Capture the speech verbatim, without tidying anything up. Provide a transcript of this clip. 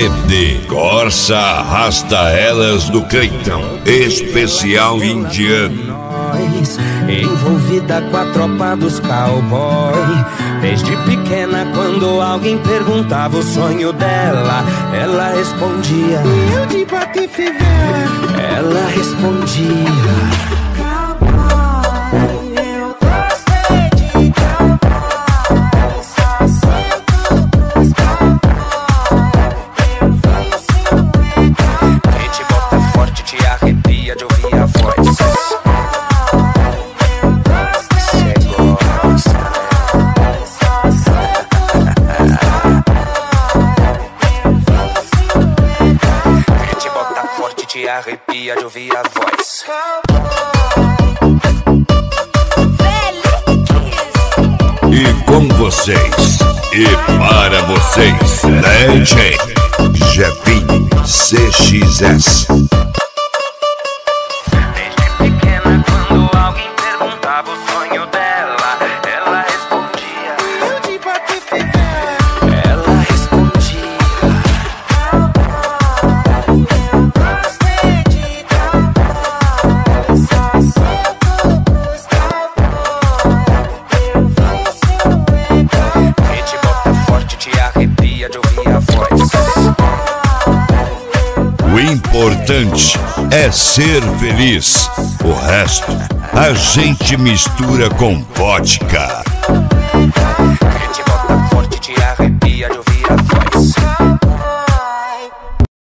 C D Corsa Arrasta Elas do Cleitão, especial indiano. Envolvida com a tropa dos cowboy. Desde pequena, quando alguém perguntava o sonho dela, ela respondia: eu de Patife velho. Ela respondia: arrepia de ouvir a voz. E com vocês, e para vocês, D J Jefinho C X S. Desde pequena, quando alguém perguntava o sonho dela, ela respondia: eu de Patife velho. Ela respondia: o importante é ser feliz. O resto a gente mistura com vodka.